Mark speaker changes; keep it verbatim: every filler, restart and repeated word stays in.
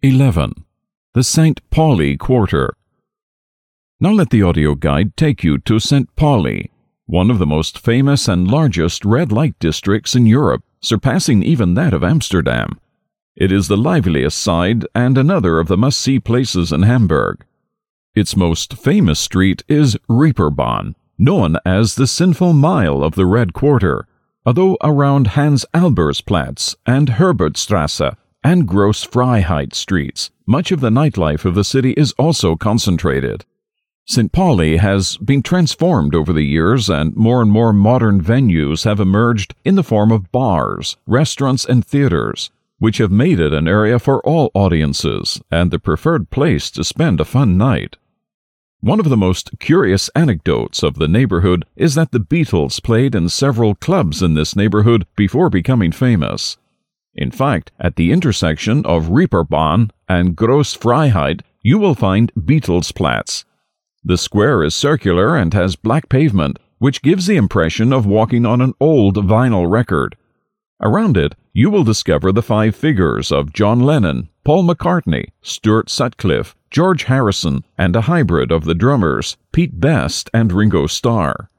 Speaker 1: eleven. The Saint Pauli Quarter. Now let the audio guide take you to Saint Pauli, one of the most famous and largest red light districts in Europe, surpassing even that of Amsterdam. It is the liveliest side and another of the must-see places in Hamburg. Its most famous street is Reeperbahn, known as the Sinful Mile of the Red Quarter, although around Hans-Albersplatz and Herbertstrasse and Grossfreiheit streets, much of the nightlife of the city is also concentrated. Saint Pauli has been transformed over the years, and more and more modern venues have emerged in the form of bars, restaurants, and theaters, which have made it an area for all audiences and the preferred place to spend a fun night. One of the most curious anecdotes of the neighborhood is that the Beatles played in several clubs in this neighborhood before becoming famous. In fact, at the intersection of Reeperbahn and Grossfreiheit, you will find Beatlesplatz. The square is circular and has black pavement, which gives the impression of walking on an old vinyl record. Around it, you will discover the five figures of John Lennon, Paul McCartney, Stuart Sutcliffe, George Harrison, and a hybrid of the drummers Pete Best and Ringo Starr.